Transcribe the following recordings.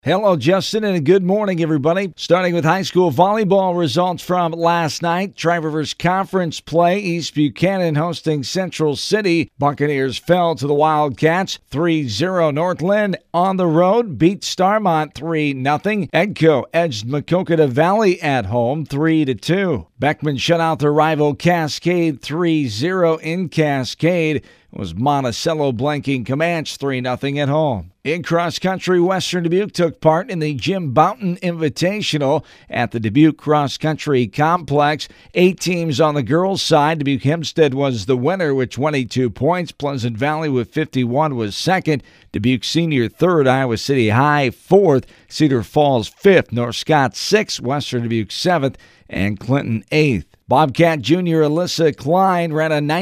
Hello, Justin, and a good morning, everybody. Starting with high school volleyball results from last night. Tri-Rivers Conference play. East Buchanan hosting Central City. Buccaneers fell to the Wildcats 3-0. Northland on the road beat Starmont 3-0. Edco edged Maquoketa Valley at home 3-2. Beckman shut out their rival Cascade 3-0 in Cascade. It was Monticello blanking Comanche 3-0 at home. In cross country, Western Dubuque took part in the Jim Bouton Invitational at the Dubuque Cross Country Complex. 8 teams on the girls' side. Dubuque Hempstead was the winner with 22 points. Pleasant Valley with 51 was second. Dubuque Senior third. Iowa City High fourth. Cedar Falls fifth. North Scott sixth. Western Dubuque seventh. And Clinton eighth. Bobcat Junior Alyssa Klein ran a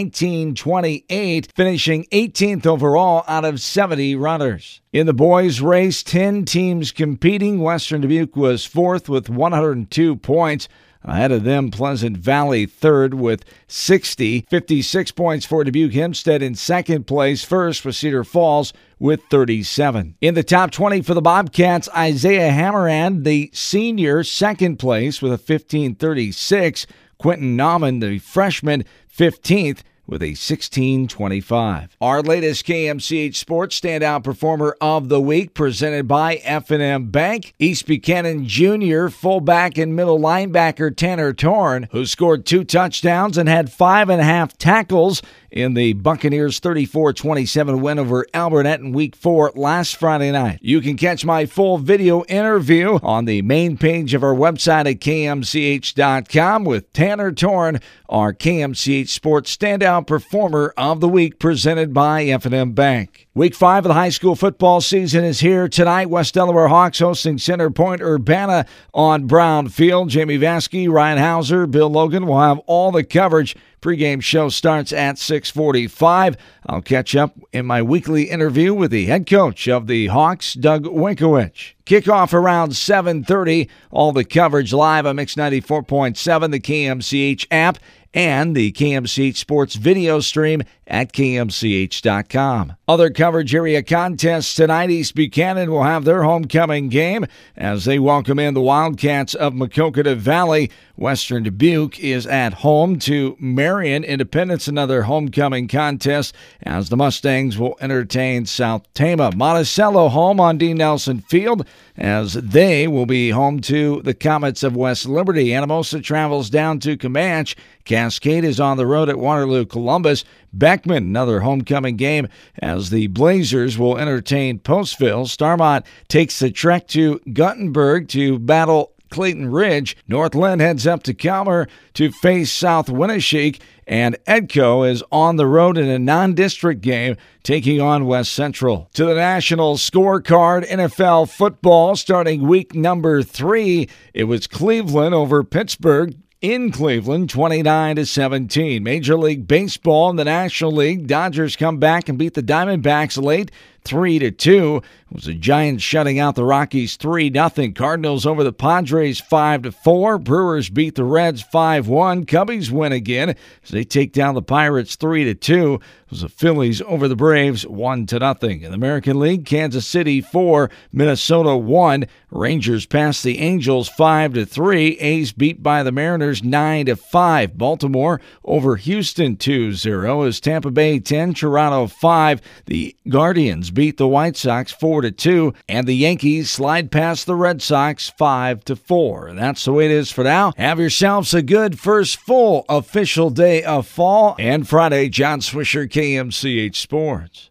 19:28, finishing 18th overall out of 70 runners. In the boys' race, 10 teams competing. Western Dubuque was fourth with 102 points. Ahead of them, Pleasant Valley third with 60. 56 points for Dubuque Hempstead in second place. First was Cedar Falls with 37. In the top 20 for the Bobcats, Isaiah Hammerand, the senior, second place with a 15:36. Quentin Nauman, the freshman, 15th with a 16:25. Our latest KMCH Sports Standout Performer of the Week, presented by F&M Bank. East Buchanan Jr. fullback and middle linebacker Tanner Torn, who scored 2 touchdowns and had 5.5 tackles in the Buccaneers' 34-27 win over Albernet in Week 4 last Friday night. You can catch my full video interview on the main page of our website at kmch.com with Tanner Torn, our KMCH Sports Standout Performer of the Week, presented by F&M Bank. Week 5 of the high school football season is here tonight. West Delaware Hawks hosting Center Point Urbana on Brown Field. Jamie Vaskey, Ryan Hauser, Bill Logan will have all the coverage. Pre-game show starts at 6:45. I'll catch up in my weekly interview with the head coach of the Hawks, Doug Winkowich. Kickoff around 7:30. All the coverage live on Mix 94.7, the KMCH app, and the KMCH Sports video stream at kmch.com. Other coverage area contests tonight. East Buchanan will have their homecoming game as they welcome in the Wildcats of Maquoketa Valley. Western Dubuque is at home to Marion Independence, another homecoming contest, as the Mustangs will entertain South Tama. Monticello home on D. Nelson Field as they will be home to the Comets of West Liberty. Anamosa travels down to Comanche. Cascade is on the road at Waterloo Columbus. Beckman, another homecoming game, as the Blazers will entertain Postville. Starmont takes the trek to Guttenberg to battle Clayton Ridge. Northland heads up to Calmer to face South Winneshiek, and Edco is on the road in a non-district game taking on West Central. To the national scorecard, NFL football starting week number 3. It was Cleveland over Pittsburgh in Cleveland, 29-17. Major League Baseball in the National League, Dodgers come back and beat the Diamondbacks late, 3-2. It was the Giants shutting out the Rockies 3-0. Cardinals over the Padres 5-4. Brewers beat the Reds 5-1. Cubbies win again as they take down the Pirates 3-2. It was the Phillies over the Braves 1-0. In the American League, Kansas City 4, Minnesota 1. Rangers passed the Angels 5-3. A's beat by the Mariners 9-5. Baltimore over Houston 2-0 as Tampa Bay 10, Toronto 5. The Guardians beat the White Sox 4-2, and the Yankees slide past the Red Sox 5-4. That's the way it is for now. Have yourselves a good first full official day of fall, and Friday, John Swisher, KMCH Sports.